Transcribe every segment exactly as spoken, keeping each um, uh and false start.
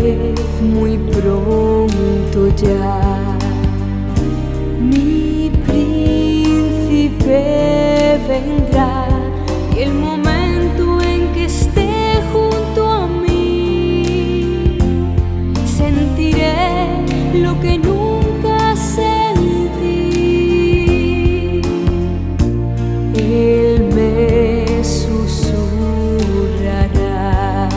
vez, muy pronto ya, mi príncipe vendrá, y el momento en que esté junto a mí, sentiré lo que nunca sentí. Él me susurrará,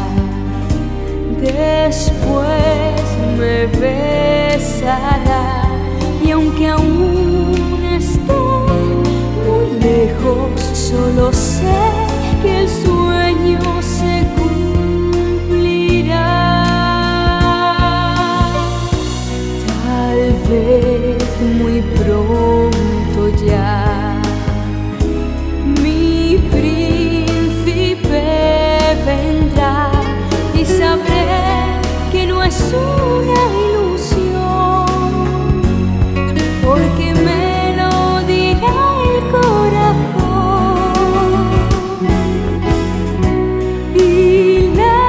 después me besará, y aunque aún esté muy lejos, solo sé que el sueño se cumplirá. Tal vez muy pronto ya, mi príncipe vendrá, y sabré que no es una ilusión, porque me lo dirá el corazón. Y la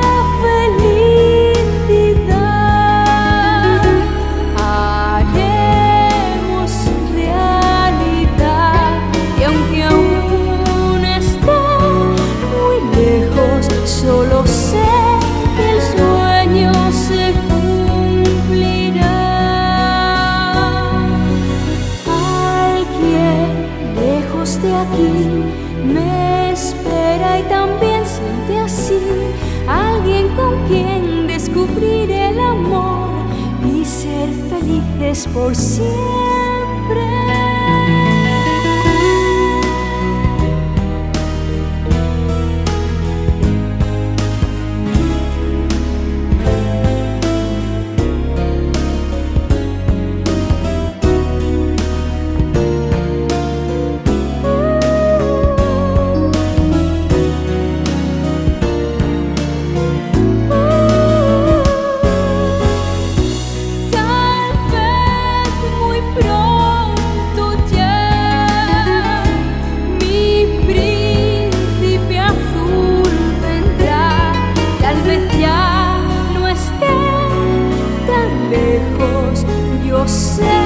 felicidad haremos realidad, y aunque aún esté muy lejos, solo sé que el sueño se cumplirá. Alguien lejos de aquí me espera y también siente así, alguien con quien descubrir el amor y ser felices por siempre. Yo sé